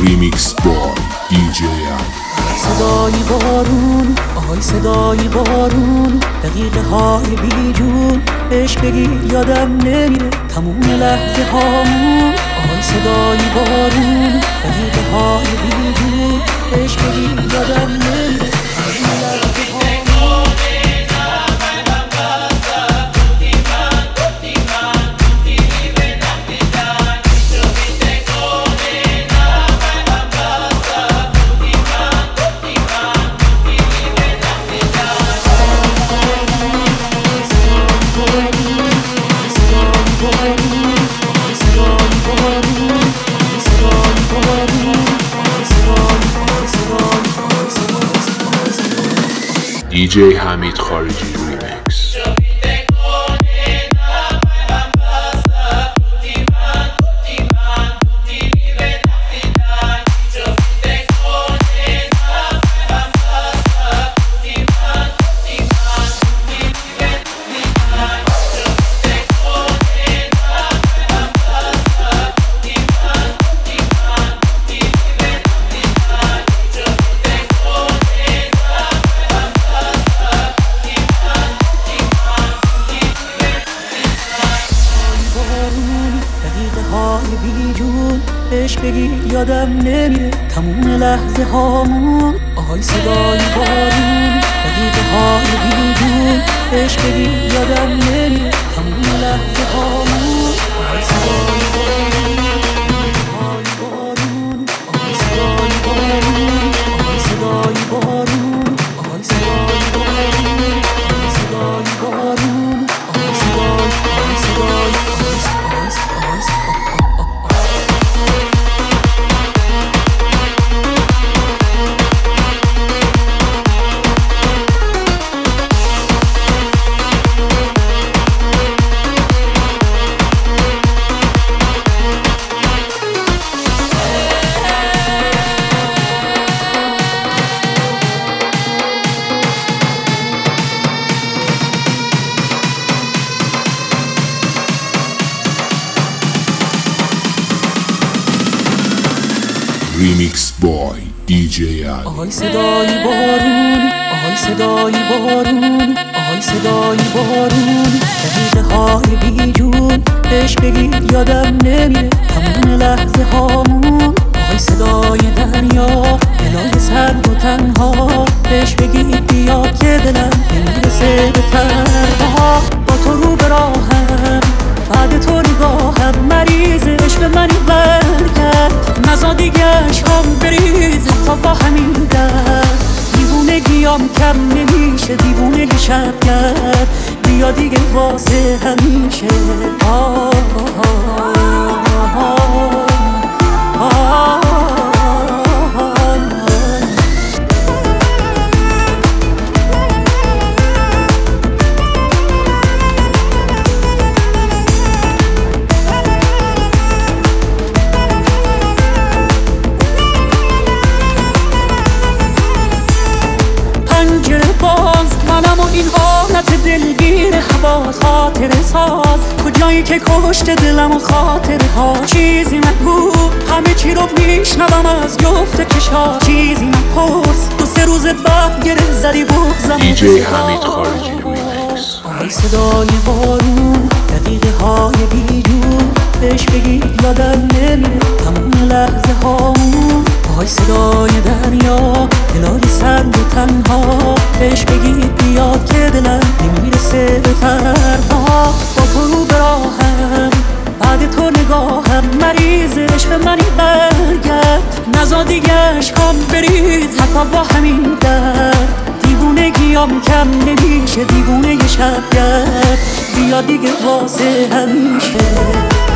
ریمیکس با دیجی صدای بارون، آهای صدای بارون، دقیقه های بی جون بهش بگی یادم نمیره تموم لحظه هامون. آهای صدای بارون، دقیقه های بی جون بهش بگی یادم نمیره تموم لحظه هامون. دیجی حمید خارجی ریمیکس. بهش بگی یادم نمیره تموم لحظه هامون. آهای صدای بارون، دقیقه های بی جون بهش بگی یادم نمیره تموم لحظه هامون. آهای صدای بارون، آهای صدای بارون، آهای صدای بارون، آهای صدای بارون، آهای صدای بارون، آهای صدای ریمیکس بای دیجی علی. آهای صدای بارون، آهای صدای بارون، آهای صدای بارون، دقیقه های بی جون بهش بگی یادم نمیره تموم لحظه هامون. آهای صدای دریا، دلای سرد و تنها بهش بگی بیا که دلم نمیرسه به فردا. با تو رو به راهم، بعد تو نگاهم مریض عشق منی برگرد، نزا دیگه عشقام بریز تا با همین درد. دیوونگیام کم نمیشه، دیوونگی شب کرد بیا دیگه واسه همیشه. این حالت دلگیر حواس خاطر ساز، کجایی که کشت دلم و خاطره ها. چیزی نگو، همه چی رو میشنوم از جفت کشا. چیزی نپرس، دو سه روز بعد گره زدی بغزم. دیجی حمید خارجی ریمیکس. آهای صدای بارون، دقیقه های بی جون بهش بگی یادم نمیره تموم لحظه هامون. آهای صدای دریا، دلای سرد و تنها بهش بگی بیا که دلم نمیرسه به فردا. با تو رو به راهم، بعد تو نگاهم مریض عشق منی برگرد، نزا دیگه عشقام بریز حتی با همین درد. دیوونگیام کم نمیشه، دیوونه شب کرد بیا دیگه واسه همیشه.